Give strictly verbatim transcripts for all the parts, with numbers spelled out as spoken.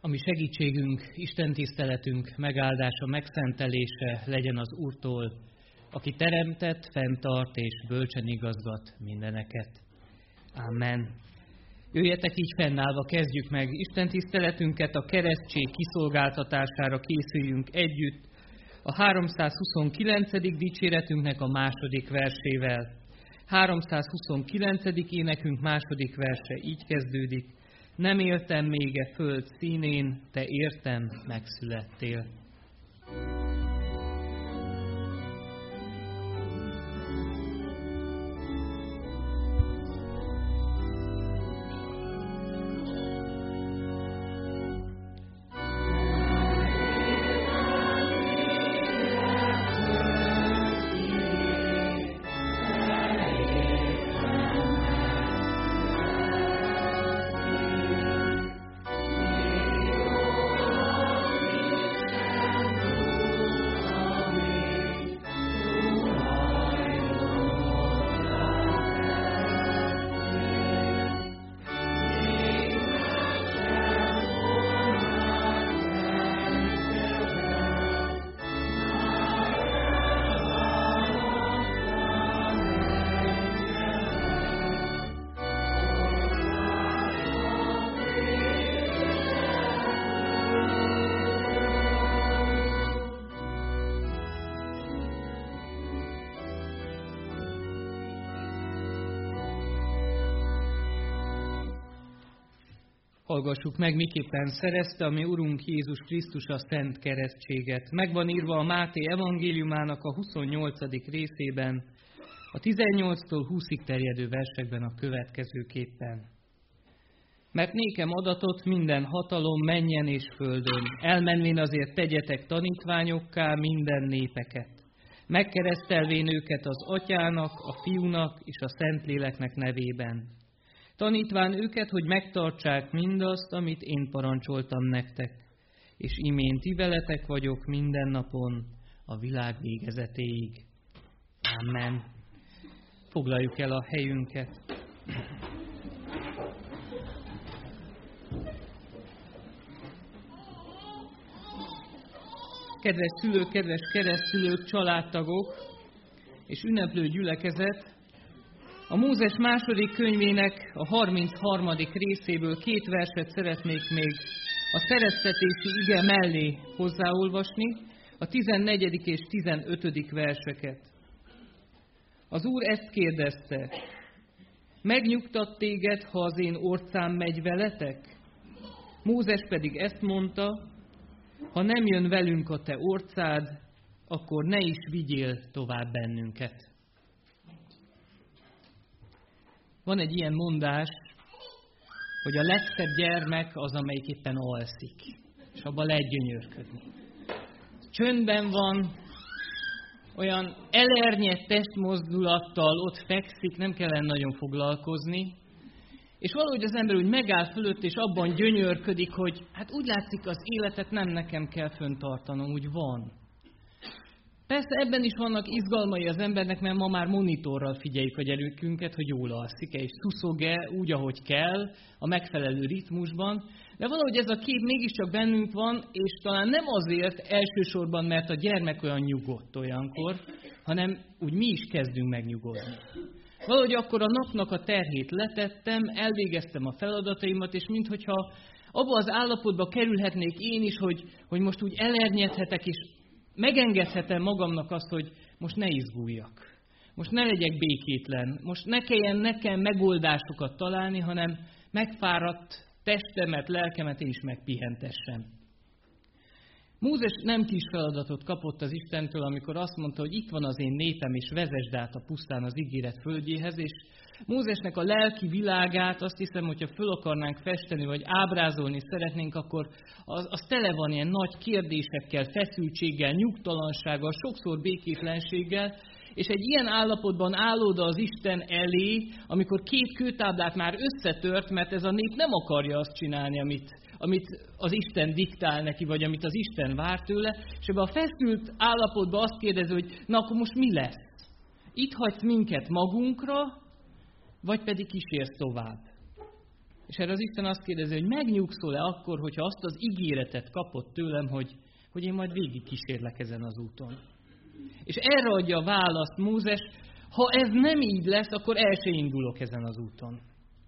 A mi segítségünk, Isten tiszteletünk megáldása, megszentelése legyen az Úrtól, aki teremtett, fenntart és bölcsen igazgat mindeneket. Amen. Jöjjetek így fennállva, kezdjük meg Isten tiszteletünket, a keresztség kiszolgáltatására készüljünk együtt a háromszázhuszonkilencedik dicséretünknek a második versével. háromszázhuszonkilencedik énekünk második verse így kezdődik. Nem éltem még e föld színén, te értem megszülettél. Hallgassuk meg, miképpen szerezte a mi Urunk Jézus Krisztus a szent keresztséget. Megvan írva a Máté evangéliumának a huszonnyolcadik részében, a tizennyolctól húszig terjedő versekben a következőképpen. Mert nékem adatot minden hatalom menjen és földön, elmenvén azért tegyetek tanítványokká minden népeket, megkeresztelvén őket az Atyának, a Fiúnak és a Szentléleknek nevében. Tanítván őket, hogy megtartsák mindazt, amit én parancsoltam nektek, és imént ti veletek vagyok minden napon a világ végezetéig. Amen. Foglaljuk el a helyünket. Kedves szülők, kedves keresztszülők, családtagok és ünneplő gyülekezet, a Mózes második könyvének a harmincharmadik részéből két verset szeretnék még a szereztetési ige mellé hozzáolvasni, a tizennegyedik és tizenötödik verseket. Az Úr ezt kérdezte: megnyugtat téged, ha az én orcám megy veletek? Mózes pedig ezt mondta: ha nem jön velünk a te orcád, akkor ne is vigyél tovább bennünket. Van egy ilyen mondás, hogy a legszebb gyermek az, amelyik éppen alszik, és abban lehet gyönyörködni. Csöndben van, olyan elernyett testmozdulattal ott fekszik, nem kellene nagyon foglalkozni, és valahogy az ember úgy megáll fölött, és abban gyönyörködik, hogy hát úgy látszik, az életet nem nekem kell föntartanom, úgy van. Persze ebben is vannak izgalmai az embernek, mert ma már monitorral figyeljük a gyerekünket, hogy jól alszik-e, és szuszog-e úgy, ahogy kell, a megfelelő ritmusban. De valahogy ez a kép mégiscsak bennünk van, és talán nem azért elsősorban, mert a gyermek olyan nyugodt olyankor, hanem úgy mi is kezdünk megnyugodni. Valahogy akkor a napnak a terhét letettem, elvégeztem a feladataimat, és minthogyha abba az állapotba kerülhetnék én is, hogy, hogy most úgy elernyedhetek, és megengedhetem magamnak azt, hogy most ne izguljak. Most ne legyek békétlen. Most ne kelljen nekem megoldásokat találni, hanem megfáradt testemet, lelkemet én is megpihentessem. Mózes nem kis feladatot kapott az Istentől, amikor azt mondta, hogy itt van az én népem, és vezesd át a pusztán az ígéret földjéhez, és Mózesnek a lelki világát azt hiszem, hogyha föl akarnánk festeni, vagy ábrázolni szeretnénk, akkor az, az tele van ilyen nagy kérdésekkel, feszültséggel, nyugtalansággal, sokszor békétlenséggel, és egy ilyen állapotban áll oda az Isten elé, amikor két kőtáblát már összetört, mert ez a nép nem akarja azt csinálni, amit, amit az Isten diktál neki, vagy amit az Isten vár tőle, és ebben a feszült állapotban azt kérdezi, hogy na akkor most mi lesz? Itt hagysz minket magunkra, vagy pedig kísérsz tovább? És És erre az Isten azt kérdezi, hogy megnyugszol-e akkor, hogyha azt az ígéretet kapott tőlem, hogy, hogy én majd végig kísérlek ezen az úton. És erre adja a választ Mózes, ha ez nem így lesz, akkor el se indulok ezen az úton.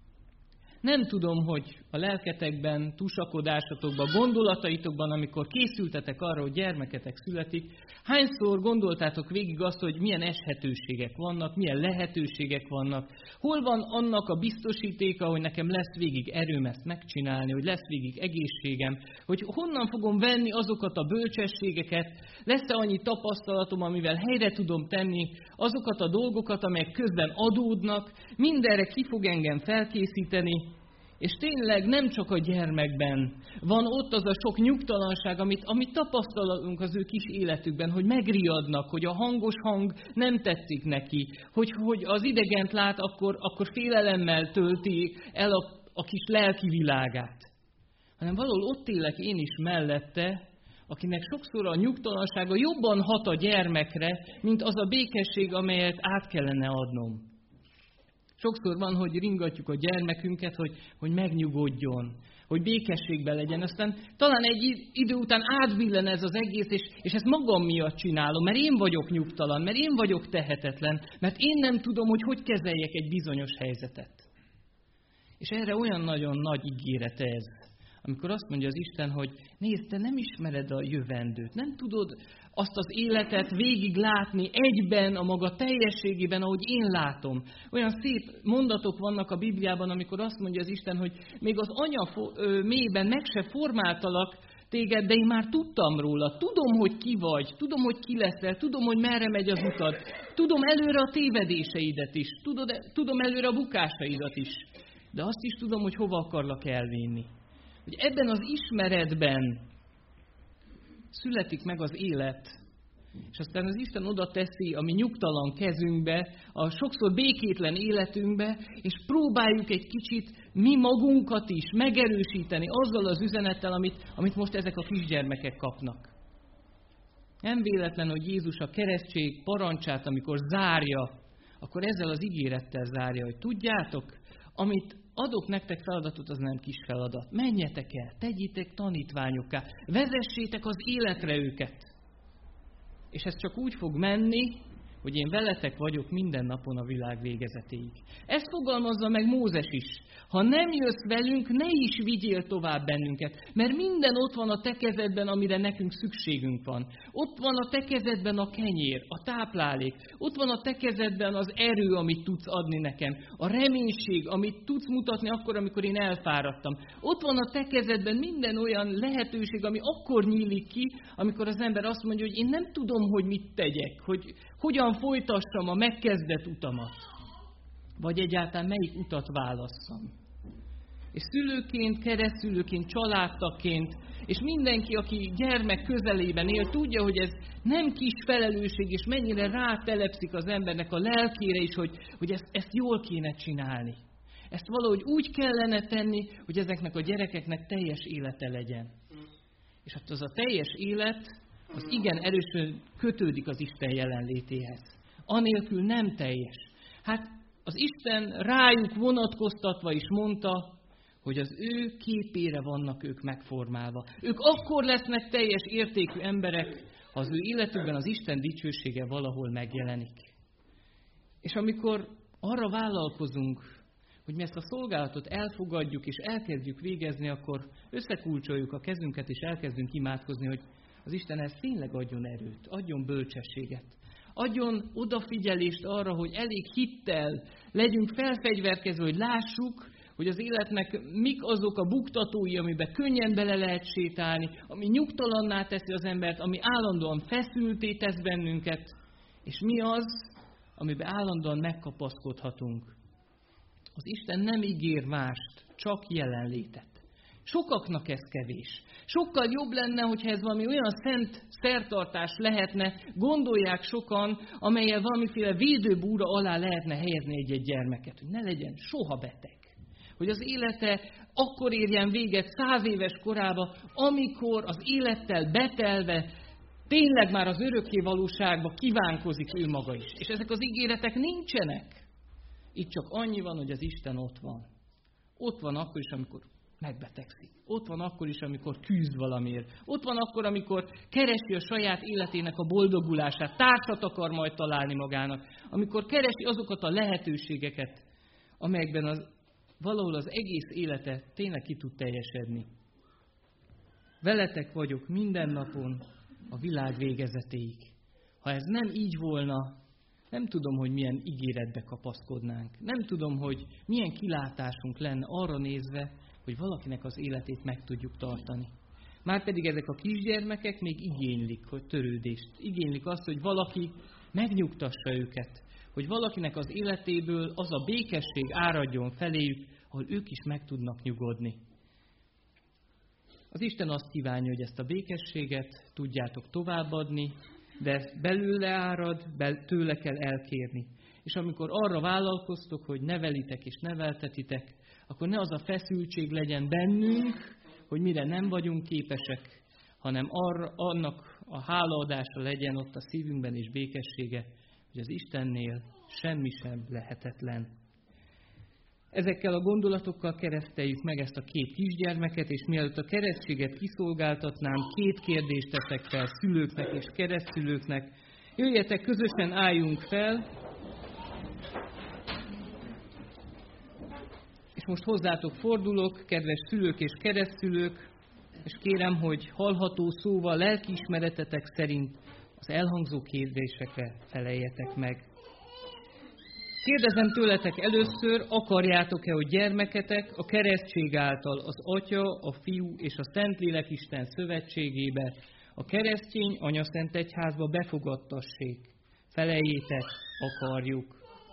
Nem tudom, hogy a lelketekben, tusakodásatokban, gondolataitokban, amikor készültetek arra, hogy gyermeketek születik, hányszor gondoltátok végig azt, hogy milyen eshetőségek vannak, milyen lehetőségek vannak, hol van annak a biztosítéka, hogy nekem lesz végig erőm ezt megcsinálni, hogy lesz végig egészségem, hogy honnan fogom venni azokat a bölcsességeket, lesz-e annyi tapasztalatom, amivel helyre tudom tenni azokat a dolgokat, amelyek közben adódnak, mindenre ki fog engem felkészíteni. És tényleg nem csak a gyermekben van ott az a sok nyugtalanság, amit, amit tapasztalunk az ő kis életükben, hogy megriadnak, hogy a hangos hang nem tetszik neki, hogy, hogy az idegent lát, akkor, akkor félelemmel tölti el a, a kis lelki világát. Hanem valahol ott élek én is mellette, akinek sokszor a nyugtalansága jobban hat a gyermekre, mint az a békesség, amelyet át kellene adnom. Sokszor van, hogy ringatjuk a gyermekünket, hogy, hogy megnyugodjon, hogy békességben legyen. Aztán talán egy idő után átbillen ez az egész, és, és ezt magam miatt csinálom, mert én vagyok nyugtalan, mert én vagyok tehetetlen, mert én nem tudom, hogy hogy kezeljek egy bizonyos helyzetet. És erre olyan nagyon nagy ígéret ez, amikor azt mondja az Isten, hogy nézd, te nem ismered a jövendőt, nem tudod azt az életet végig látni egyben, a maga teljességében, ahogy én látom. Olyan szép mondatok vannak a Bibliában, amikor azt mondja az Isten, hogy még az anya mélyben meg se formáltalak téged, de én már tudtam róla. Tudom, hogy ki vagy, tudom, hogy ki leszel, tudom, hogy merre megy az utad. Tudom előre a tévedéseidet is, tudod, tudom előre a bukásaidat is. De azt is tudom, hogy hova akarlak elvinni. Hogy ebben az ismeretben születik meg az élet, és aztán az Isten oda teszi a mi nyugtalan kezünkbe, a sokszor békétlen életünkbe, és próbáljuk egy kicsit mi magunkat is megerősíteni azzal az üzenettel, amit, amit most ezek a kisgyermekek kapnak. Nem véletlen, hogy Jézus a keresztség parancsát, amikor zárja, akkor ezzel az ígérettel zárja, hogy tudjátok, amit adok nektek feladatot, az nem kis feladat. Menjetek el, tegyétek tanítványokká, vezessétek az életre őket. És ez csak úgy fog menni, hogy én veletek vagyok minden napon a világ végezetéig. Ezt fogalmazza meg Mózes is. Ha nem jössz velünk, ne is vigyél tovább bennünket, mert minden ott van a te kezedben, amire nekünk szükségünk van. Ott van a te kezedben a kenyér, a táplálék. Ott van a te kezedben az erő, amit tudsz adni nekem. A reménység, amit tudsz mutatni akkor, amikor én elfáradtam. Ott van a te kezedben minden olyan lehetőség, ami akkor nyílik ki, amikor az ember azt mondja, hogy én nem tudom, hogy mit tegyek, hogy hogyan folytassam a megkezdett utamat. Vagy egyáltalán melyik utat válasszam. És szülőként, keresztszülőként, családtagként, és mindenki, aki gyermek közelében él, tudja, hogy ez nem kis felelősség, és mennyire rátelepszik az embernek a lelkére is, hogy, hogy ezt, ezt jól kéne csinálni. Ezt valahogy úgy kellene tenni, hogy ezeknek a gyerekeknek teljes élete legyen. És hát az a teljes élet, az igen erősen kötődik az Isten jelenlétéhez. Anélkül nem teljes. Hát az Isten rájuk vonatkoztatva is mondta, hogy az ő képére vannak ők megformálva. Ők akkor lesznek teljes értékű emberek, ha az ő életükben az Isten dicsősége valahol megjelenik. És amikor arra vállalkozunk, hogy mi ezt a szolgálatot elfogadjuk és elkezdjük végezni, akkor összekulcsoljuk a kezünket és elkezdünk imádkozni, hogy az Isten ezt tényleg adjon erőt, adjon bölcsességet. Adjon odafigyelést arra, hogy elég hittel legyünk felfegyverkezve, hogy lássuk, hogy az életnek mik azok a buktatói, amiben könnyen bele lehet sétálni, ami nyugtalanná teszi az embert, ami állandóan feszülté tesz bennünket, és mi az, amiben állandóan megkapaszkodhatunk. Az Isten nem ígér mást, csak jelenlétet. Sokaknak ez kevés. Sokkal jobb lenne, hogyha ez valami olyan szent szertartás lehetne, gondolják sokan, amellyel valamiféle védőbúra alá lehetne helyezni egy-egy gyermeket, hogy ne legyen soha beteg. Hogy az élete akkor érjen véget száz éves korába, amikor az élettel betelve tényleg már az örökké valóságba kívánkozik ő maga is. És ezek az ígéretek nincsenek. Itt csak annyi van, hogy az Isten ott van. Ott van akkor is, amikor megbetegszik. Ott van akkor is, amikor küzd valamiért. Ott van akkor, amikor keresi a saját életének a boldogulását, társat akar majd találni magának. Amikor keresi azokat a lehetőségeket, amelyekben az, valahol az egész élete tényleg ki tud teljesedni. Veletek vagyok minden napon a világ végezetéig. Ha ez nem így volna, nem tudom, hogy milyen ígéretbe kapaszkodnánk. Nem tudom, hogy milyen kilátásunk lenne arra nézve, hogy valakinek az életét meg tudjuk tartani. Márpedig ezek a kisgyermekek még igénylik, hogy törődést. Igénylik azt, hogy valaki megnyugtassa őket. Hogy valakinek az életéből az a békesség áradjon feléjük, ahol ők is meg tudnak nyugodni. Az Isten azt kívánja, hogy ezt a békességet tudjátok továbbadni, de belőle árad, tőle kell elkérni. És amikor arra vállalkoztok, hogy nevelitek és neveltetitek, akkor ne az a feszültség legyen bennünk, hogy mire nem vagyunk képesek, hanem arra, annak a hálaadása legyen ott a szívünkben és békessége, hogy az Istennél semmi sem lehetetlen. Ezekkel a gondolatokkal kereszteljük meg ezt a két kisgyermeket, és mielőtt a keresztséget kiszolgáltatnám, két kérdést teszek fel szülőknek és keresztszülőknek. Jöjjetek, közösen álljunk fel, és most hozzátok fordulok, kedves szülők és keresztszülők, és kérem, hogy hallható szóval, lelkiismeretetek szerint az elhangzó kérdésekre feleljetek meg. Kérdezem tőletek először, akarjátok-e, hogy gyermeketek a keresztség által az Atya, a Fiú és a Szentlélek Isten szövetségébe, a keresztény anyaszentegyházba befogadtassék? Feleljétek, akarjuk.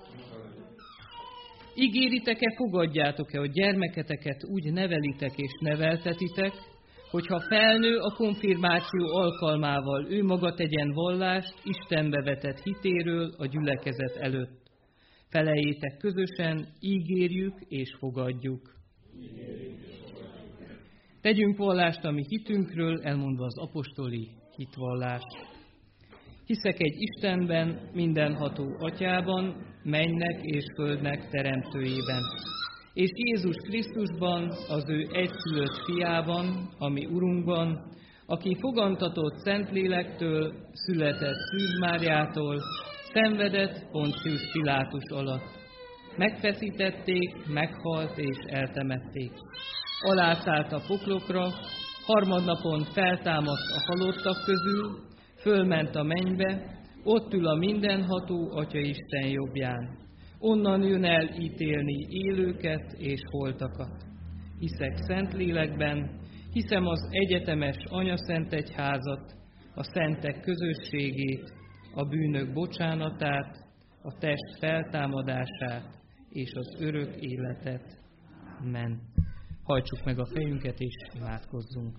Ígéritek-e, fogadjátok-e, hogy gyermeketeket úgy nevelitek és neveltetitek, hogyha felnő a konfirmáció alkalmával ő maga tegyen vallást Istenbe vetett hitéről a gyülekezet előtt? Feleljétek közösen, ígérjük és fogadjuk. Tegyünk vallást a mi hitünkről, elmondva az apostoli hitvallást. Hiszek egy Istenben, mindenható Atyában, mennynek és földnek teremtőjében, és Jézus Krisztusban, az ő egyszülött fiában, ami Urunkban, aki fogantatott Szentlélektől, született Szűz Máriától, szenvedett Poncius Pilátus alatt. Megfeszítették, meghalt és eltemették. Alászállt a poklokra, harmadnapon feltámadt a halottak közül, fölment a mennybe, ott ül a mindenható Atya Isten jobbján. Onnan jön el ítélni élőket és holtakat. Hiszek Szentlélekben, hiszem az egyetemes anyaszentegyházat, a szentek közösségét, a bűnök bocsánatát, a test feltámadását és az örök életet. Amen. Hajtsuk meg a fejünket és imádkozzunk.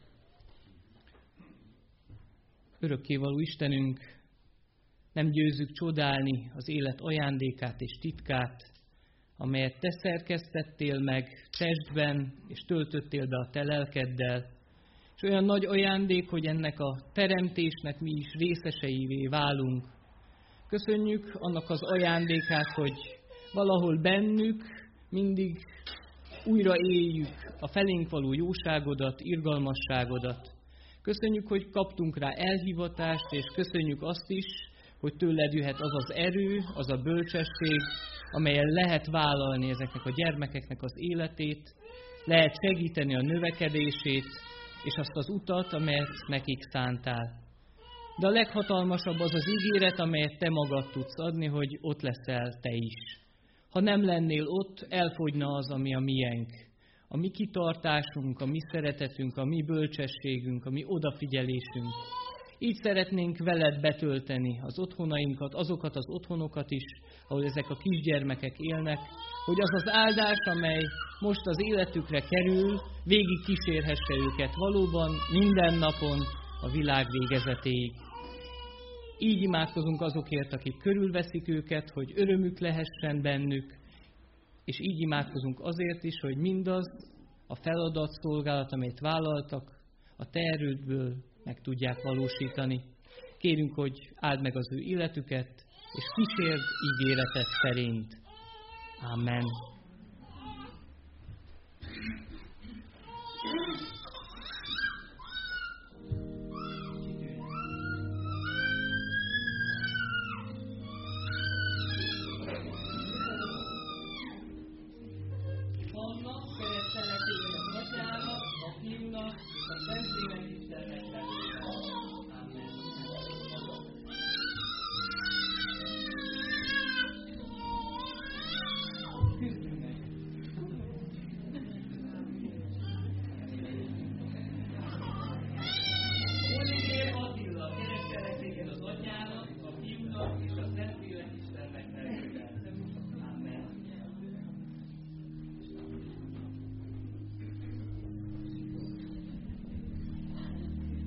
Örökkévaló Istenünk, nem győzzük csodálni az élet ajándékát és titkát, amelyet Te szerkesztettél meg testben, és töltöttél be a Te lelkeddel, és olyan nagy ajándék, hogy ennek a teremtésnek mi is részeseivé válunk. Köszönjük annak az ajándékát, hogy valahol bennük mindig újra éljük a felénk való jóságodat, irgalmasságodat. Köszönjük, hogy kaptunk rá elhivatást, és köszönjük azt is, hogy tőled jöhet az az erő, az a bölcsesség, amelyen lehet vállalni ezeknek a gyermekeknek az életét, lehet segíteni a növekedését, és azt az utat, amelyet nekik szántál. De a leghatalmasabb az az ígéret, amelyet Te magad tudsz adni, hogy ott leszel Te is. Ha nem lennél ott, elfogyna az, ami a miénk. A mi kitartásunk, a mi szeretetünk, a mi bölcsességünk, a mi odafigyelésünk. Így szeretnénk veled betölteni az otthonainkat, azokat az otthonokat is, ahol ezek a kisgyermekek élnek, hogy az az áldás, amely most az életükre kerül, végig kísérhesse őket valóban minden napon a világ végezetéig. Így imádkozunk azokért, akik körülveszik őket, hogy örömük lehessen bennük, és így imádkozunk azért is, hogy mindaz a feladatszolgálat, amelyet vállaltak, a Te erődből meg tudják valósítani. Kérünk, hogy áld meg az ő életüket, és kísérd ígéretet szerint. Amen.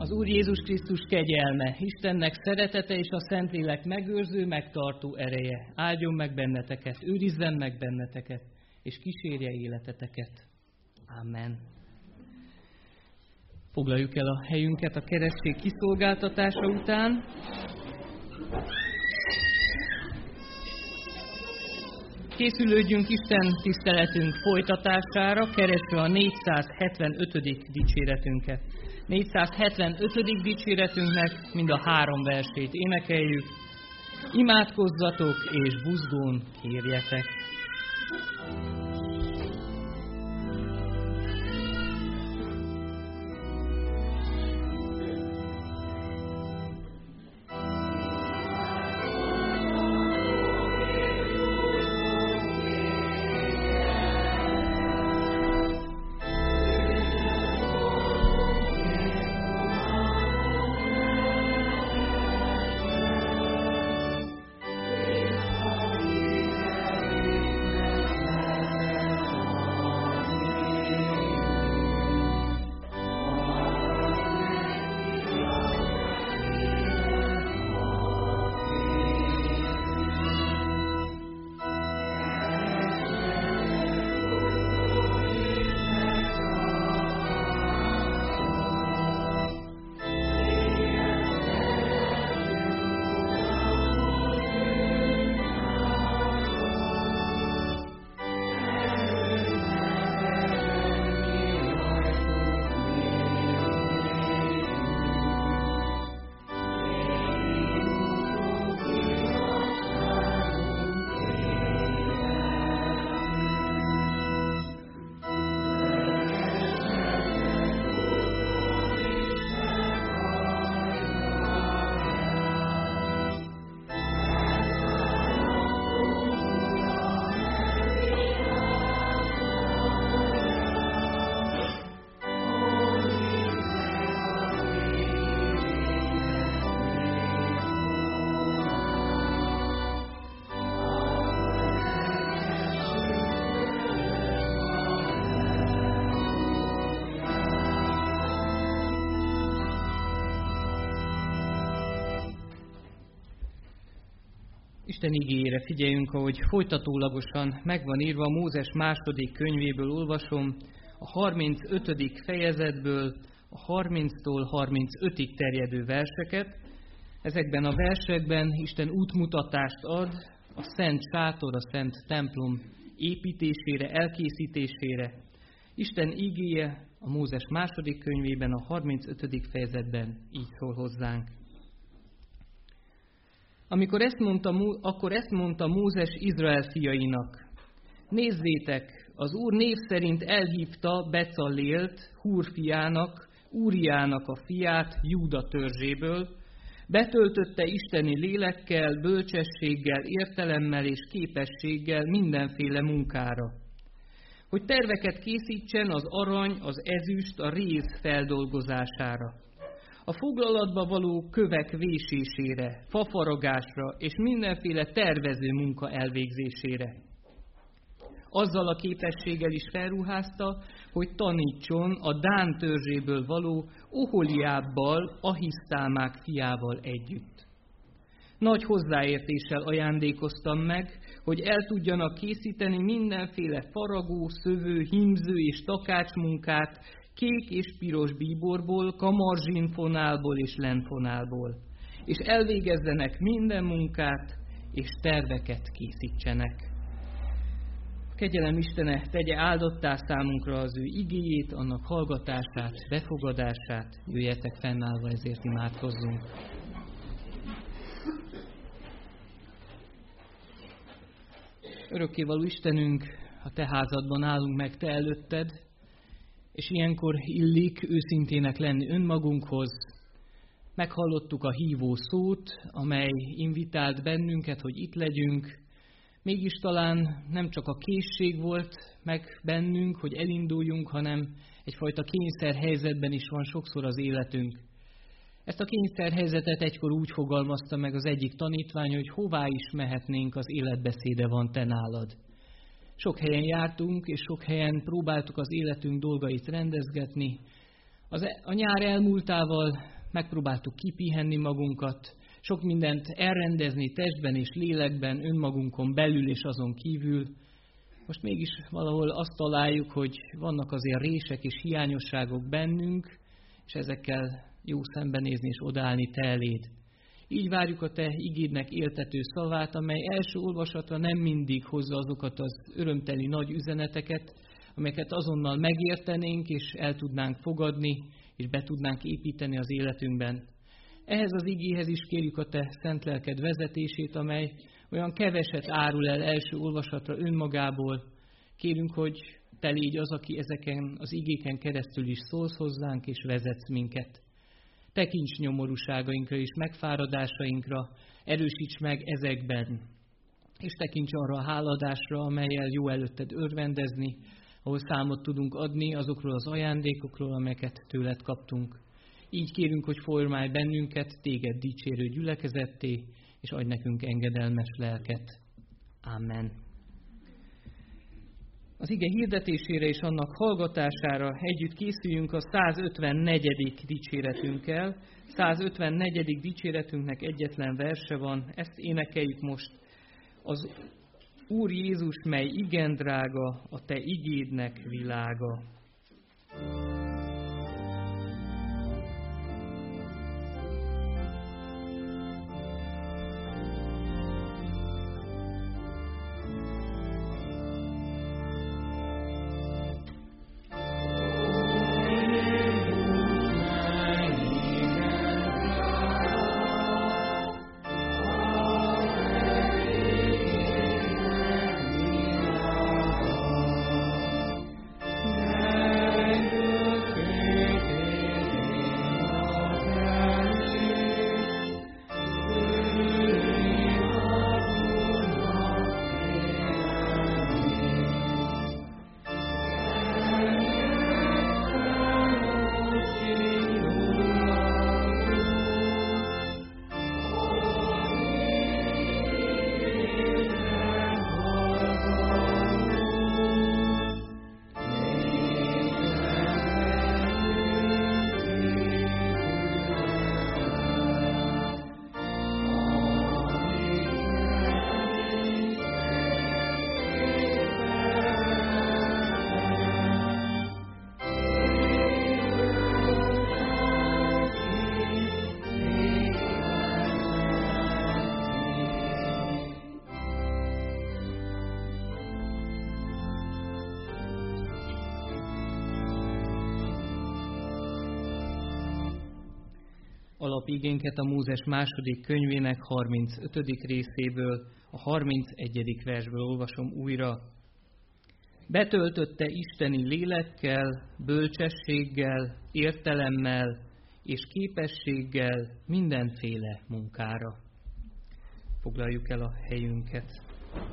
Az Úr Jézus Krisztus kegyelme, Istennek szeretete és a Szentlélek megőrző, megtartó ereje áldjon meg benneteket, őrizzen meg benneteket, és kísérje életeteket. Amen. Foglaljuk el a helyünket a keresztség kiszolgáltatása után. Készülődjünk Isten tiszteletünk folytatására, keresve a négyszázhetvenötödik dicséretünket. négyszázhetvenötödik dicséretünknek mind a három versét énekeljük. Imádkozzatok és buzgón kérjetek. Isten igéjére figyeljünk, ahogy folytatólagosan megvan írva Mózes második könyvéből olvasom, a harmincötödik fejezetből a harminctól harmincötig terjedő verseket. Ezekben a versekben Isten útmutatást ad a szent sátor, a szent templom építésére, elkészítésére. Isten igéje a Mózes második könyvében, a harmincötödik fejezetben így szól hozzánk. Amikor ezt mondta, akkor ezt mondta Mózes Izrael fiainak. Nézzétek, az Úr név szerint elhívta Becallélt, Húr fiának, Úriának a fiát Júda törzséből, betöltötte isteni lélekkel, bölcsességgel, értelemmel és képességgel mindenféle munkára. Hogy terveket készítsen az arany, az ezüst, a réz feldolgozására, a foglalatba való kövek vésésére, fafaragásra és mindenféle tervező munka elvégzésére. Azzal a képességgel is felruházta, hogy tanítson a Dán törzséből való Oholiábbal, Ahisztámák fiával együtt. Nagy hozzáértéssel ajándékoztam meg, hogy el tudjanak készíteni mindenféle faragó, szövő, hímző és takácsmunkát, kék és piros bíborból, kamarzsinfonálból és lenfonálból, és elvégezzenek minden munkát, és terveket készítsenek. A kegyelem Istene tegye áldottá számunkra az ő igéjét, annak hallgatását, befogadását, jöjjetek fennállva, ezért imádkozzunk. Örökkévaló Istenünk, a Te házadban állunk meg Te előtted, és ilyenkor illik őszintének lenni önmagunkhoz. Meghallottuk a hívó szót, amely invitált bennünket, hogy itt legyünk. Mégis talán nem csak a készség volt meg bennünk, hogy elinduljunk, hanem egyfajta kényszerhelyzetben is van sokszor az életünk. Ezt a kényszerhelyzetet egykor úgy fogalmazta meg az egyik tanítvány, hogy hová is mehetnénk, az életbeszéde van te nálad. Sok helyen jártunk, és sok helyen próbáltuk az életünk dolgait rendezgetni. Az, a nyár elmúltával megpróbáltuk kipihenni magunkat, sok mindent elrendezni testben és lélekben, önmagunkon belül és azon kívül. Most mégis valahol azt találjuk, hogy vannak azért rések és hiányosságok bennünk, és ezekkel jó szembenézni és odaállni te eléd. Így várjuk a te igédnek éltető szavát, amely első olvasatra nem mindig hozza azokat az örömteli nagy üzeneteket, amelyeket azonnal megértenénk és el tudnánk fogadni, és be tudnánk építeni az életünkben. Ehhez az igéhez is kérjük a te szent lelked vezetését, amely olyan keveset árul el első olvasatra önmagából. Kérünk, hogy te légy az, aki ezeken az igéken keresztül is szólsz hozzánk és vezetsz minket. Tekints nyomorúságainkra és megfáradásainkra, erősíts meg ezekben, és tekints arra a háladásra, amellyel jó előtted örvendezni, ahol számot tudunk adni azokról az ajándékokról, amelyeket tőled kaptunk. Így kérünk, hogy formálj bennünket téged dicsérő gyülekezetté, és adj nekünk engedelmes lelket. Amen. Az ige hirdetésére és annak hallgatására együtt készüljünk a százötvennegyedik dicséretünkkel. százötvennegyedik dicséretünknek egyetlen verse van, ezt énekeljük most. Az Úr Jézus, mely igen drága, a te igédnek világa. Alapigénket a Mózes második könyvének harmincötödik részéből, a harmincegyedik versből olvasom újra. Betöltötte isteni lélekkel, bölcsességgel, értelemmel és képességgel mindenféle munkára. Foglaljuk el a helyünket.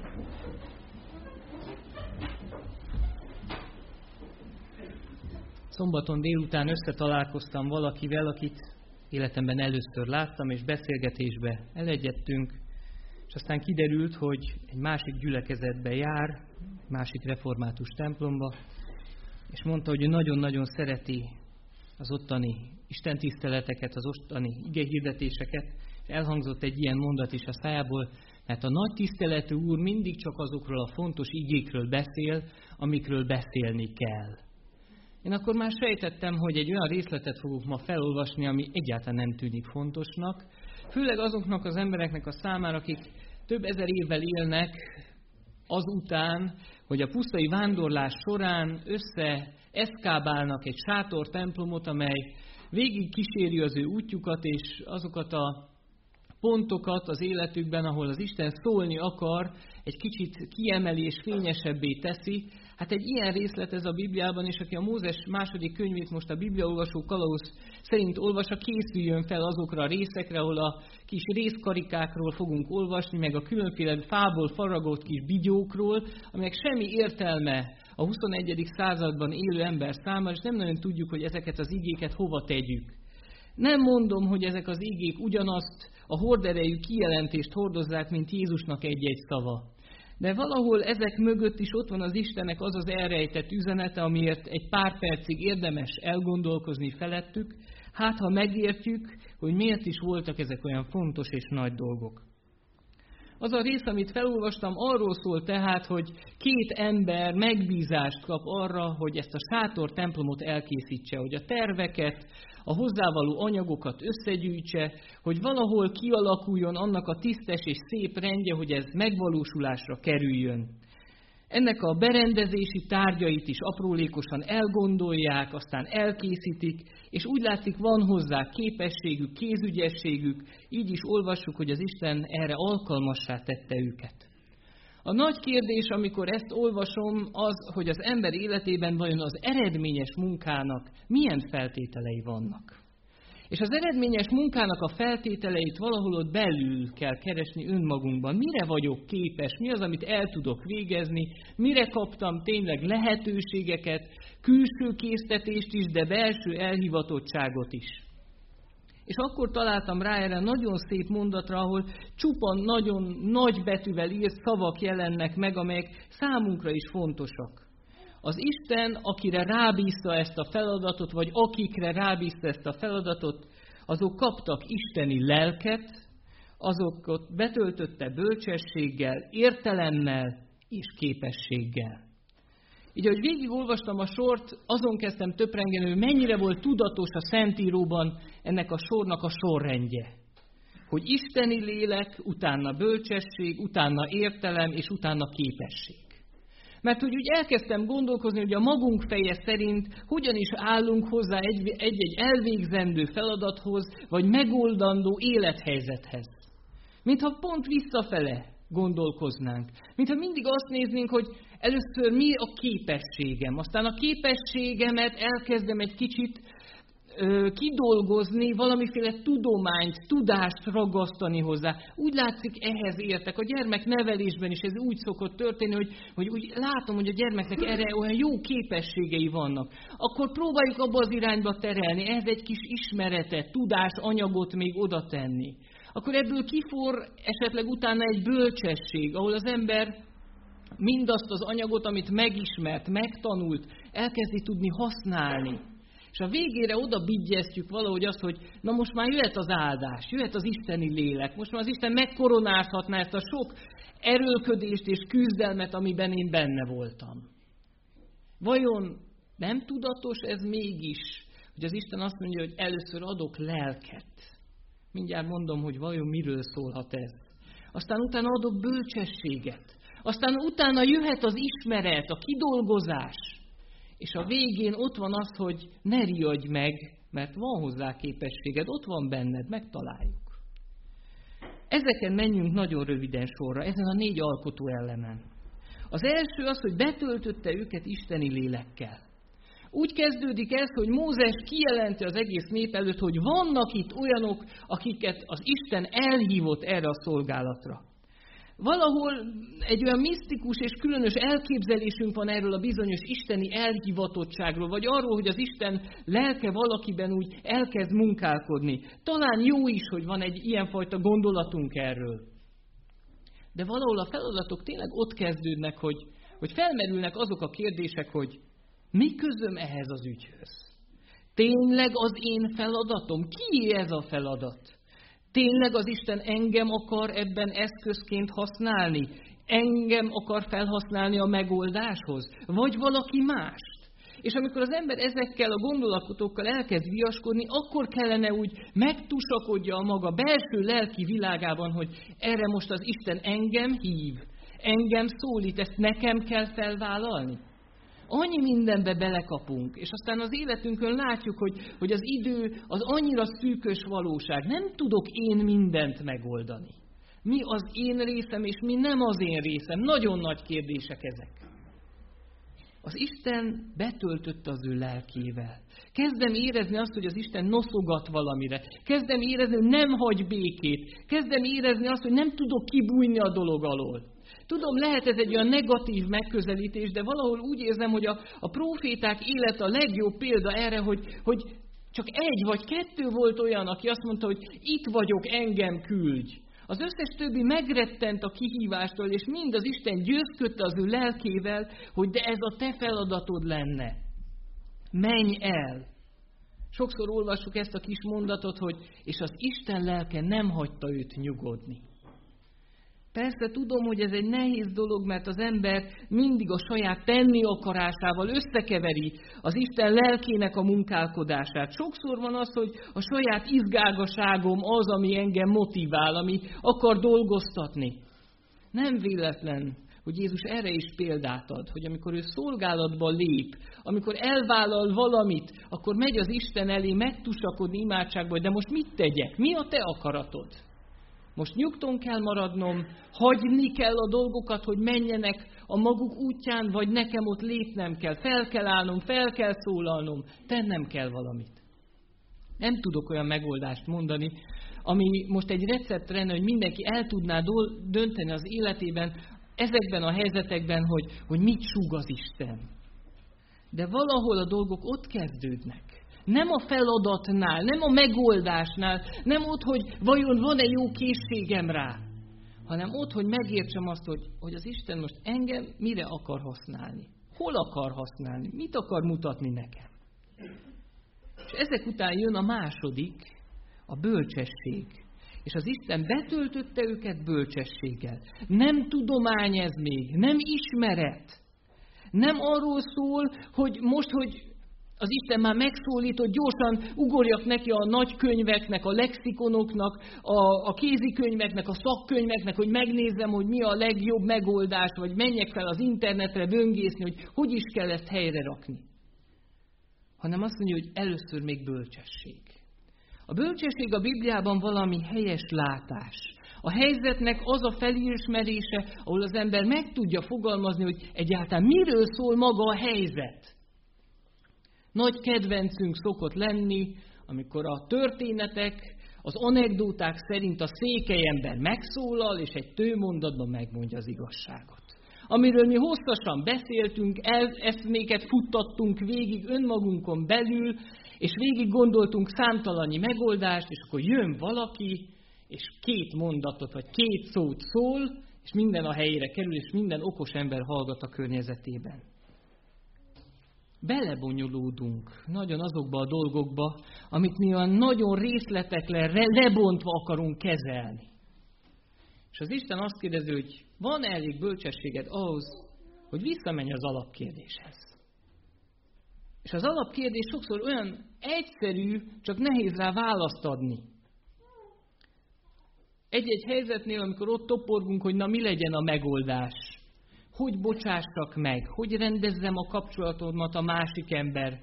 Szombaton délután összetalálkoztam valakivel, akit életemben először láttam, és beszélgetésbe elegyedtünk, és aztán kiderült, hogy egy másik gyülekezetbe jár, másik református templomba, és mondta, hogy ő nagyon-nagyon szereti az ottani istentiszteleteket, az ottani igehirdetéseket, és elhangzott egy ilyen mondat is a szájából, mert a nagy tiszteletű úr mindig csak azokról a fontos igékről beszél, amikről beszélni kell. Én akkor már sejtettem, hogy egy olyan részletet fogok ma felolvasni, ami egyáltalán nem tűnik fontosnak, főleg azoknak az embereknek a számára, akik több ezer évvel élnek azután, hogy a pusztai vándorlás során összeeszkábálnak egy sátortemplomot, amely végig kíséri az ő útjukat, és azokat a pontokat az életükben, ahol az Isten szólni akar, egy kicsit kiemeli és fényesebbé teszi. Hát egy ilyen részlet ez a Bibliában, és aki a Mózes második könyvét most a bibliaolvasó kalauz szerint olvassa, készüljön fel azokra a részekre, ahol a kis részkarikákról fogunk olvasni, meg a különféle fából faragott kis bigyókról, amelyek semmi értelme a huszonegyedik században élő ember számára, és nem nagyon tudjuk, hogy ezeket az igéket hova tegyük. Nem mondom, hogy ezek az igék ugyanazt a horderejű kijelentést hordozzák, mint Jézusnak egy-egy szava. De valahol ezek mögött is ott van az Istennek az az elrejtett üzenete, amiért egy pár percig érdemes elgondolkozni felettük, hát ha megértjük, hogy miért is voltak ezek olyan fontos és nagy dolgok. Az a rész, amit felolvastam, arról szól tehát, hogy két ember megbízást kap arra, hogy ezt a sátor templomot elkészítse, hogy a terveket, a hozzávaló anyagokat összegyűjtse, hogy valahol kialakuljon annak a tisztes és szép rendje, hogy ez megvalósulásra kerüljön. Ennek a berendezési tárgyait is aprólékosan elgondolják, aztán elkészítik, és úgy látszik, van hozzá képességük, kézügyességük, így is olvassuk, hogy az Isten erre alkalmassá tette őket. A nagy kérdés, amikor ezt olvasom, az, hogy az ember életében vajon az eredményes munkának milyen feltételei vannak. És az eredményes munkának a feltételeit valahol ott belül kell keresni önmagunkban. Mire vagyok képes, mi az, amit el tudok végezni, mire kaptam tényleg lehetőségeket, külső késztetést is, de belső elhivatottságot is. És akkor találtam rá erre nagyon szép mondatra, ahol csupa nagyon nagy betűvel írt szavak jelennek meg, amelyek számunkra is fontosak. Az Isten, akire rábízta ezt a feladatot, vagy akikre rábízta ezt a feladatot, azok kaptak isteni lelket, azokat betöltötte bölcsességgel, értelemmel és képességgel. Így, ahogy végigolvastam a sort, azon kezdtem töprengeni, hogy mennyire volt tudatos a Szentíróban ennek a sornak a sorrendje. Hogy isteni lélek, utána bölcsesség, utána értelem és utána képesség. Mert hogy úgy elkezdtem gondolkozni, hogy a magunk feje szerint hogyan is állunk hozzá egy-egy elvégzendő feladathoz, vagy megoldandó élethelyzethez. Mintha pont visszafele gondolkoznánk. Mintha mindig azt néznénk, hogy először mi a képességem, aztán a képességemet elkezdem egy kicsit ö, kidolgozni, valamiféle tudományt, tudást ragasztani hozzá. Úgy látszik, ehhez értek. A gyermeknevelésben is ez úgy szokott történni, hogy, hogy úgy látom, hogy a gyermeknek erre olyan jó képességei vannak. Akkor próbáljuk abba az irányba terelni, ehhez egy kis ismeretet, tudás, anyagot még oda tenni. Akkor ebből kifor esetleg utána egy bölcsesség, ahol az ember mindazt az anyagot, amit megismert, megtanult, elkezdi tudni használni. És a végére oda bigyeztjük valahogy azt, hogy na most már jöhet az áldás, jöhet az isteni lélek, most már az Isten megkoronázhatná ezt a sok erőlködést és küzdelmet, amiben én benne voltam. Vajon nem tudatos ez mégis, hogy az Isten azt mondja, hogy először adok lelket. Mindjárt mondom, hogy vajon miről szólhat ez. Aztán utána adok bölcsességet. Aztán utána jöhet az ismeret, a kidolgozás. És a végén ott van az, hogy ne riadj meg, mert van hozzá képességed, ott van benned, megtaláljuk. Ezeken menjünk nagyon röviden sorra, ezen a négy alkotó elemen. Az első az, hogy betöltötte őket isteni lélekkel. Úgy kezdődik ez, hogy Mózes kijelenti az egész nép előtt, hogy vannak itt olyanok, akiket az Isten elhívott erre a szolgálatra. Valahol egy olyan misztikus és különös elképzelésünk van erről a bizonyos isteni elhivatottságról, vagy arról, hogy az Isten lelke valakiben úgy elkezd munkálkodni. Talán jó is, hogy van egy ilyenfajta gondolatunk erről. De valahol a feladatok tényleg ott kezdődnek, hogy, hogy felmerülnek azok a kérdések, hogy mi közöm ehhez az ügyhöz? Tényleg az én feladatom? Kié ez a feladat? Tényleg az Isten engem akar ebben eszközként használni? Engem akar felhasználni a megoldáshoz? Vagy valaki mást? És amikor az ember ezekkel a gondolatokkal elkezd viaskodni, akkor kellene úgy megtusakodja a maga belső lelki világában, hogy erre most az Isten engem hív, engem szólít, ezt nekem kell felvállalni. Annyi mindenbe belekapunk, és aztán az életünkön látjuk, hogy, hogy az idő az annyira szűkös valóság. Nem tudok én mindent megoldani. Mi az én részem, és mi nem az én részem. Nagyon nagy kérdések ezek. Az Isten betöltötte az ő lelkével. Kezdem érezni azt, hogy az Isten noszogat valamire. Kezdem érezni, hogy nem hagy békét. Kezdem érezni azt, hogy nem tudok kibújni a dolog alól. Tudom, lehet ez egy olyan negatív megközelítés, de valahol úgy érzem, hogy a, a próféták élete a legjobb példa erre, hogy, hogy csak egy vagy kettő volt olyan, aki azt mondta, hogy itt vagyok, engem küldj. Az összes többi megrettent a kihívástól, és mind az Isten győzködte az ő lelkével, hogy de ez a te feladatod lenne. Menj el! Sokszor olvassuk ezt a kis mondatot, hogy és az Isten lelke nem hagyta őt nyugodni. Persze tudom, hogy ez egy nehéz dolog, mert az ember mindig a saját tenni akarásával összekeveri az Isten lelkének a munkálkodását. Sokszor van az, hogy a saját izgágaságom az, ami engem motivál, ami akar dolgoztatni. Nem véletlen, hogy Jézus erre is példát ad, hogy amikor ő szolgálatba lép, amikor elvállal valamit, akkor megy az Isten elé megtusakodni imádságba, de most mit tegyek? Mi a te akaratod? Most nyugton kell maradnom, hagyni kell a dolgokat, hogy menjenek a maguk útján, vagy nekem ott lépnem kell, fel kell állnom, fel kell szólalnom, tennem kell valamit. Nem tudok olyan megoldást mondani, ami most egy recept lenne, hogy mindenki el tudná dönteni az életében, ezekben a helyzetekben, hogy, hogy mit súg az Isten. De valahol a dolgok ott kezdődnek. Nem a feladatnál, nem a megoldásnál, nem ott, hogy vajon van-e jó készségem rá, hanem ott, hogy megértsem azt, hogy, hogy az Isten most engem mire akar használni. Hol akar használni, mit akar mutatni nekem. És ezek után jön a második, a bölcsesség. És az Isten betöltötte őket bölcsességgel. Nem tudomány ez még, nem ismeret. Nem arról szól, hogy most, hogy az Isten már megszólított, gyorsan ugorjak neki a nagykönyveknek, a lexikonoknak, a, a kézikönyveknek, a szakkönyveknek, hogy megnézzem, hogy mi a legjobb megoldás, vagy menjek fel az internetre böngészni, hogy hogy is kell ezt helyre rakni. Hanem azt mondja, hogy először még bölcsesség. A bölcsesség a Bibliában valami helyes látás. A helyzetnek az a felismerése, ahol az ember meg tudja fogalmazni, hogy egyáltalán miről szól maga a helyzet. Nagy kedvencünk szokott lenni, amikor a történetek, az anekdóták szerint a székely ember megszólal, és egy tőmondatban megmondja az igazságot. Amiről mi hosszasan beszéltünk, eszméket futtattunk végig önmagunkon belül, és végig gondoltunk számtalanyi megoldást, és akkor jön valaki, és két mondatot, vagy két szót szól, és minden a helyére kerül, és minden okos ember hallgat a környezetében. Belebonyolódunk nagyon azokba a dolgokba, amit mi olyan nagyon részletekre, lebontva akarunk kezelni. És az Isten azt kérdezi, hogy van elég bölcsességed ahhoz, hogy visszamenj az alapkérdéshez. És az alapkérdés sokszor olyan egyszerű, csak nehéz rá választ adni. Egy-egy helyzetnél, amikor ott toporgunk, hogy na mi legyen a megoldás, hogy bocsássak meg, hogy rendezzem a kapcsolatomat a másik ember,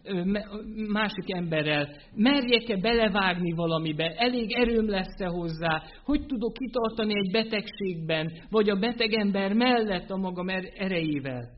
másik emberrel, merjek-e belevágni valamibe, elég erőm lesz-e hozzá, hogy tudok kitartani egy betegségben, vagy a beteg ember mellett a magam erejével.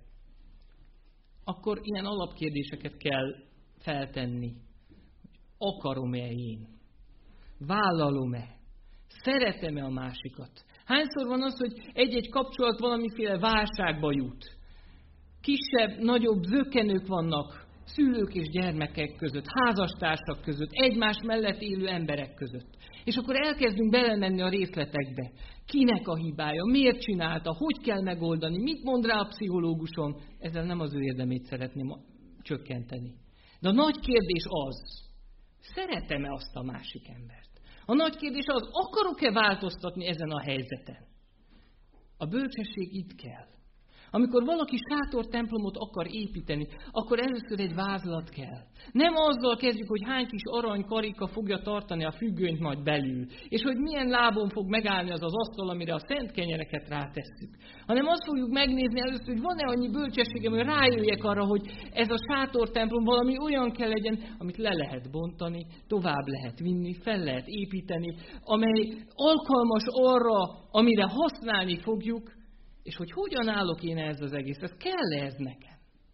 Akkor ilyen alapkérdéseket kell feltenni. Akarom-e én? Vállalom-e? Szeretem-e a másikat? Hányszor van az, hogy egy-egy kapcsolat valamiféle válságba jut? Kisebb, nagyobb zökkenők vannak szülők és gyermekek között, házastársak között, egymás mellett élő emberek között. És akkor elkezdünk belemenni a részletekbe. Kinek a hibája, miért csinálta, hogy kell megoldani, mit mond rá a pszichológusom. Ezzel nem az ő érdemét szeretném csökkenteni. De a nagy kérdés az, szeretem-e azt a másik embert? A nagy kérdés az, akarok-e változtatni ezen a helyzeten? A bölcsesség itt kell. Amikor valaki sátortemplomot akar építeni, akkor először egy vázlat kell. Nem azzal kezdjük, hogy hány kis aranykarika fogja tartani a függönyt majd belül, és hogy milyen lábon fog megállni az az asztal, amire a szent kenyereket rátesszük. Hanem azt fogjuk megnézni először, hogy van-e annyi bölcsességem, hogy rájöjjek arra, hogy ez a sátortemplom valami olyan kell legyen, amit le lehet bontani, tovább lehet vinni, fel lehet építeni, amely alkalmas arra, amire használni fogjuk, és hogy hogyan állok én ez az egész, ez kell-e ez nekem?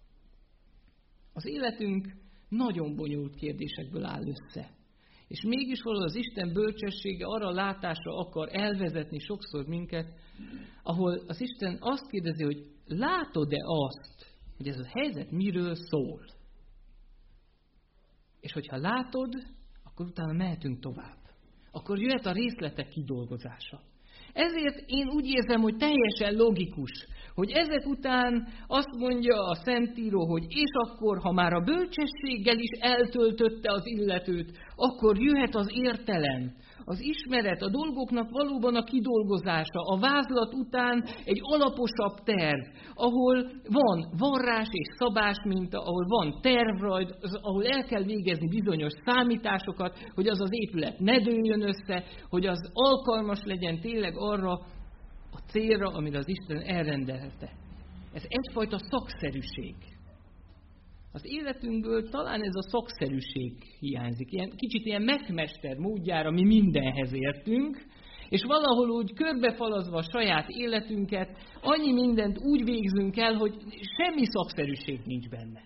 Az életünk nagyon bonyolult kérdésekből áll össze. És mégis valahol az Isten bölcsessége arra a látásra akar elvezetni sokszor minket, ahol az Isten azt kérdezi, hogy látod-e azt, hogy ez a helyzet miről szól? És hogyha látod, akkor utána mehetünk tovább. akkor jöhet a részletek kidolgozása. Ezért én úgy érzem, hogy teljesen logikus, hogy ezek után azt mondja a Szentíró, hogy és akkor, ha már a bölcsességgel is eltöltötte az illetőt, akkor jöhet az értelem, az ismeret, a dolgoknak valóban a kidolgozása, a vázlat után egy alaposabb terv, ahol van varrás és szabás minta, ahol van tervrajz, ahol el kell végezni bizonyos számításokat, hogy az az épület ne dőljön össze, hogy az alkalmas legyen tényleg arra a célra, amire az Isten elrendelte. Ez egyfajta szakszerűség. Az életünkből talán ez a szakszerűség hiányzik. Ilyen, kicsit ilyen megmester módjára mi mindenhez értünk, és valahol úgy körbefalazva a saját életünket, annyi mindent úgy végzünk el, hogy semmi szakszerűség nincs benne.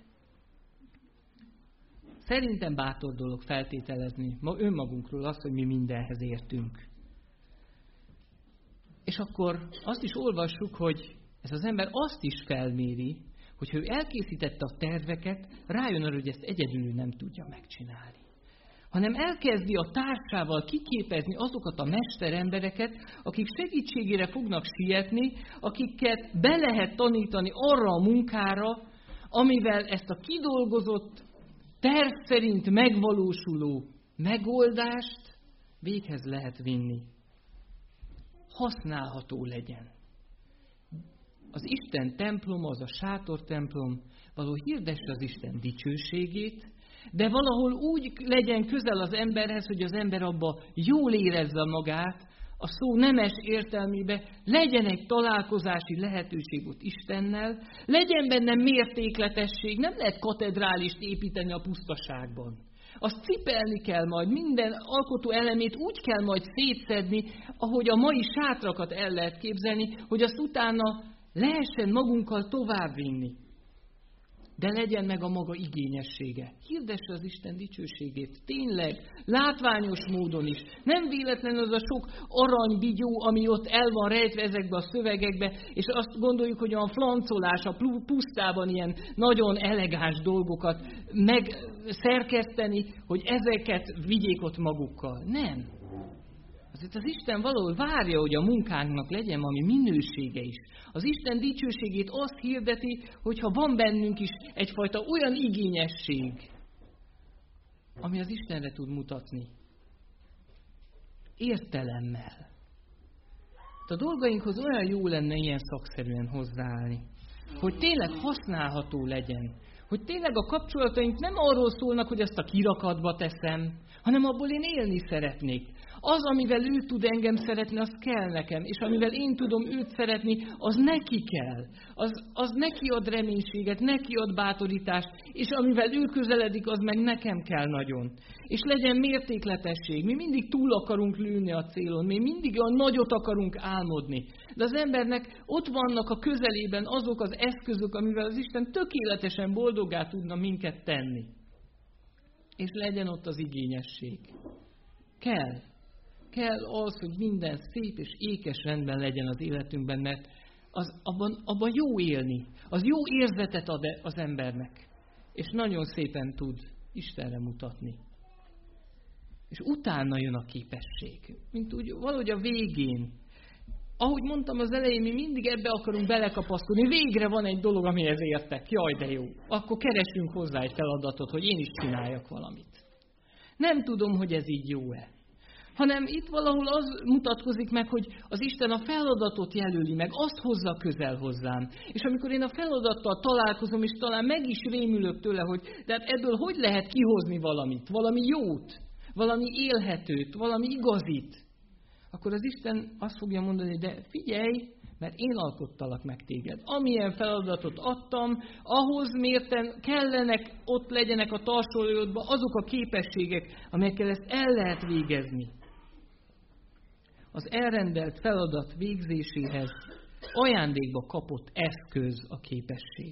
Szerintem bátor dolog feltételezni ma önmagunkról azt, hogy mi mindenhez értünk. És akkor azt is olvassuk, hogy ez az ember azt is felméri, hogyha ő elkészítette a terveket, rájön arra, hogy ezt egyedül nem tudja megcsinálni. Hanem elkezdi a társával kiképezni azokat a mesterembereket, akik segítségére fognak sietni, akiket be lehet tanítani arra a munkára, amivel ezt a kidolgozott, terv szerint megvalósuló megoldást véghez lehet vinni. Használható legyen. Az Isten temploma, az a sátor templom, valahol hirdesse az Isten dicsőségét, de valahol úgy legyen közel az emberhez, hogy az ember abba jól érezze magát, a szó nemes értelmébe, legyen egy találkozási lehetőség ott Istennel, legyen benne mértékletesség, nem lehet katedrálist építeni a pusztaságban. Azt cipelni kell majd, minden alkotó elemét úgy kell majd szétszedni, ahogy a mai sátrakat el lehet képzelni, hogy azt utána lehessen magunkkal továbbvinni. De legyen meg a maga igényessége. Hirdesse az Isten dicsőségét. Tényleg, látványos módon is. Nem véletlenül az a sok aranybigyó, ami ott el van rejtve ezekbe a szövegekbe, és azt gondoljuk, hogy olyan flancolás, a pusztában ilyen nagyon elegáns dolgokat megszerkeszteni, hogy ezeket vigyék ott magukkal. Nem. Azért az Isten valahol várja, hogy a munkánknak legyen valami minősége is. Az Isten dicsőségét azt hirdeti, hogyha van bennünk is egyfajta olyan igényesség, ami az Istenre tud mutatni. Értelemmel. A dolgainkhoz olyan jó lenne ilyen szakszerűen hozzáállni, hogy tényleg használható legyen. Hogy tényleg a kapcsolataink nem arról szólnak, hogy ezt a kirakatba teszem, hanem abból én élni szeretnék. Az, amivel ő tud engem szeretni, az kell nekem. És amivel én tudom őt szeretni, az neki kell. Az, az neki ad reménységet, neki ad bátorítást, és amivel ő közeledik, az meg nekem kell nagyon. És legyen mértékletesség. Mi mindig túl akarunk lőni a célon, mi mindig olyan nagyot akarunk álmodni. De az embernek ott vannak a közelében azok az eszközök, amivel az Isten tökéletesen boldoggá tudna minket tenni. És legyen ott az igényesség. Kell. Kell az, hogy minden szép és ékes rendben legyen az életünkben, mert az, abban, abban jó élni. Az jó érzetet ad az embernek. És nagyon szépen tud Istenre mutatni. És utána jön a képesség. Mint úgy valahogy a végén. Ahogy mondtam az elején, mi mindig ebbe akarunk belekapaszkodni. Végre van egy dolog, amihez értek. Jaj, de jó. Akkor keresünk hozzá egy feladatot, hogy én is csináljak valamit. Nem tudom, hogy ez így jó-e. Hanem itt valahol az mutatkozik meg, hogy az Isten a feladatot jelöli meg, azt hozza közel hozzám. És amikor én a feladattal találkozom, és talán meg is rémülök tőle, hogy de hát ebből hogy lehet kihozni valamit, valami jót, valami élhetőt, valami igazit, akkor az Isten azt fogja mondani, hogy de figyelj, mert én alkottalak meg téged. Amilyen feladatot adtam, ahhoz mérten kellenek, ott legyenek a tarsolódban azok a képességek, amelyekkel ezt el lehet végezni. Az elrendelt feladat végzéséhez ajándékba kapott eszköz a képesség.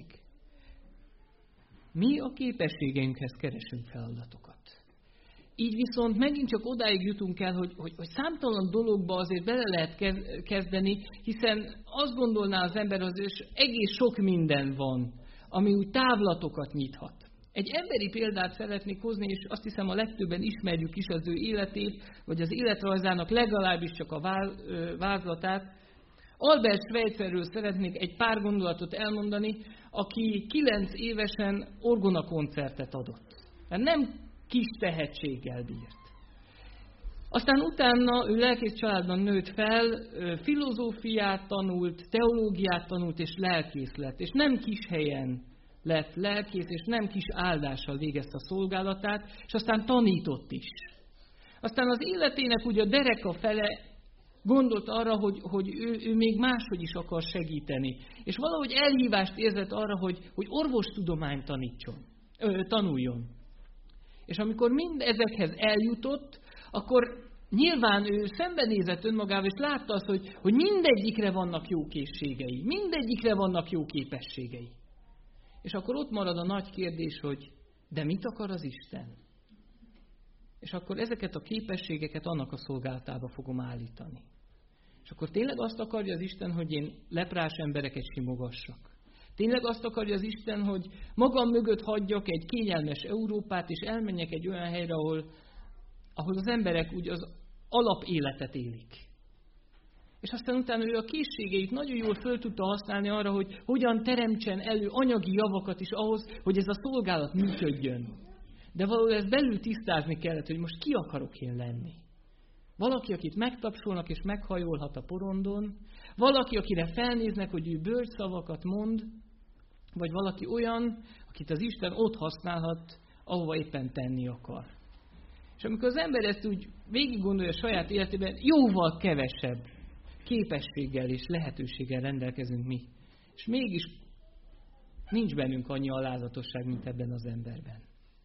Mi a képességeinkhez keresünk feladatokat. Így viszont megint csak odáig jutunk el, hogy, hogy, hogy számtalan dologba azért bele lehet kezdeni, hiszen azt gondolná az ember, hogy egész sok minden van, ami úgy távlatokat nyithat. Egy emberi példát szeretnék hozni, és azt hiszem a legtöbben ismerjük is az ő életét, vagy az életrajzának legalábbis csak a vázlatát. Albert Schweitzerről szeretnék egy pár gondolatot elmondani, aki kilenc évesen orgonakoncertet adott. Tehát nem kis tehetséggel bírt. Aztán utána ő lelkész családban nőtt fel, filozófiát tanult, teológiát tanult és lelkész lett. És nem kis helyen lett lelkész, és nem kis áldással végezte a szolgálatát, és aztán tanított is. Aztán az életének ugye a dereka fele gondolt arra, hogy, hogy ő, ő még máshogy is akar segíteni. És valahogy elhívást érzett arra, hogy, hogy orvostudományt tanítson, ö, tanuljon. És amikor mind ezekhez eljutott, akkor nyilván ő szembenézett önmagával, és látta azt, hogy, hogy mindegyikre vannak jó készségei, mindegyikre vannak jó képességei. És akkor ott marad a nagy kérdés, hogy de mit akar az Isten? És akkor ezeket a képességeket annak a szolgálatába fogom állítani. És akkor tényleg azt akarja az Isten, hogy én leprás embereket simogassak. Tényleg azt akarja az Isten, hogy magam mögött hagyjak egy kényelmes Európát, és elmenjek egy olyan helyre, ahol, ahol az emberek úgy az alapéletet élik. És aztán utána ő a készségeit nagyon jól föl tudta használni arra, hogy hogyan teremtsen elő anyagi javakat is ahhoz, hogy ez a szolgálat működjön. De valahol ezt belül tisztázni kellett, hogy most ki akarok én lenni. Valaki, akit megtapsolnak és meghajolhat a porondon, valaki, akire felnéznek, hogy ő bölcs szavakat mond, vagy valaki olyan, akit az Isten ott használhat, ahova éppen tenni akar. És amikor az ember ezt úgy végig gondolja a saját életében, jóval kevesebb képességgel és lehetőséggel rendelkezünk mi. És mégis nincs bennünk annyi alázatosság, mint ebben az emberben.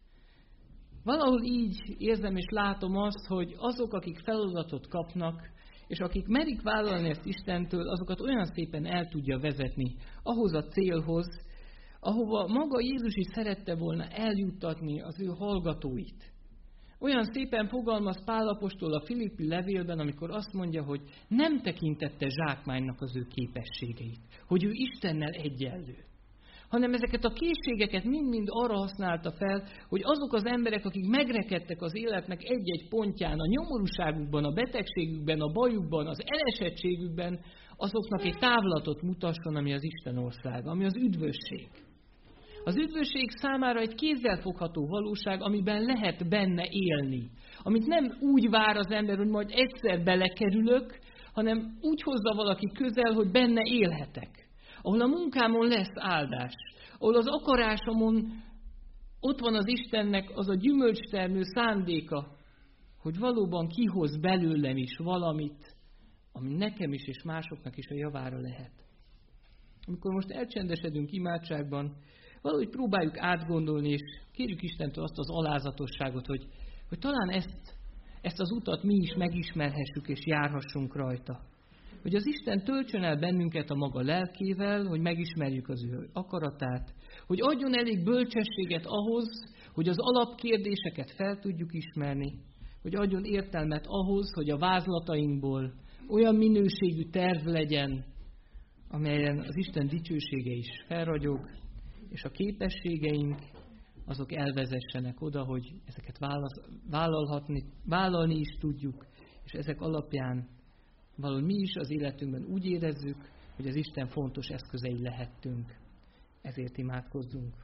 Valahol így érzem és látom azt, hogy azok, akik feladatot kapnak, és akik merik vállalni ezt Istentől, azokat olyan szépen el tudja vezetni ahhoz a célhoz, ahova maga Jézus is szerette volna eljuttatni az ő hallgatóit. Olyan szépen fogalmaz Pál apostol a Filippi levélben, amikor azt mondja, hogy nem tekintette zsákmánynak az ő képességeit, hogy ő Istennel egyenlő, hanem ezeket a készségeket mind-mind arra használta fel, hogy azok az emberek, akik megrekedtek az életnek egy-egy pontján, a nyomorúságukban, a betegségükben, a bajukban, az elesettségükben, azoknak egy távlatot mutasson, ami az Isten országa, ami az üdvösség. Az üdvösség számára egy kézzelfogható valóság, amiben lehet benne élni. Amit nem úgy vár az ember, hogy majd egyszer belekerülök, hanem úgy hozza valaki közel, hogy benne élhetek. Ahol a munkámon lesz áldás. Ahol az akarásomon ott van az Istennek az a gyümölcstermő szándéka, hogy valóban kihoz belőlem is valamit, ami nekem is és másoknak is a javára lehet. Amikor most elcsendesedünk imádságban, valahogy próbáljuk átgondolni, és kérjük Istentől azt az alázatosságot, hogy, hogy talán ezt, ezt az utat mi is megismerhessük, és járhassunk rajta. Hogy az Isten töltsön el bennünket a maga lelkével, hogy megismerjük az ő akaratát, hogy adjon elég bölcsességet ahhoz, hogy az alapkérdéseket fel tudjuk ismerni, hogy adjon értelmet ahhoz, hogy a vázlatainkból olyan minőségű terv legyen, amelyen az Isten dicsősége is felragyog, és a képességeink azok elvezessenek oda, hogy ezeket vállalhatni, vállalni is tudjuk, és ezek alapján valahogy mi is az életünkben úgy érezzük, hogy az Isten fontos eszközei lehettünk. Ezért imádkozzunk.